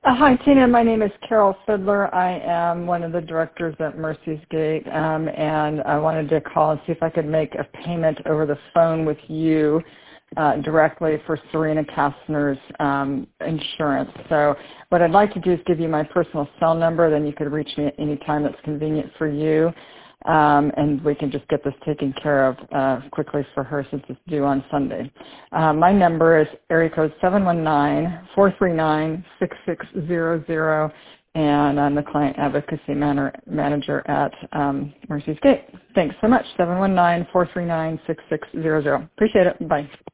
Hi, Tina. My name is Carol Fiddler. I am one of the directors at Mercy's Gate, and I wanted to call and see if I could make a payment over the phone with you directly for Serena Kastner's insurance. So what I'd like to do is give you my personal cell number. Then you could reach me at any time that's convenient for you. And we can just get this taken care of quickly for her since it's due on Sunday. My number is area code 719-439-6600, and I'm the Client Advocacy Manager at Mercy's Gate. Thanks so much, 719-439-6600. Appreciate it. Bye.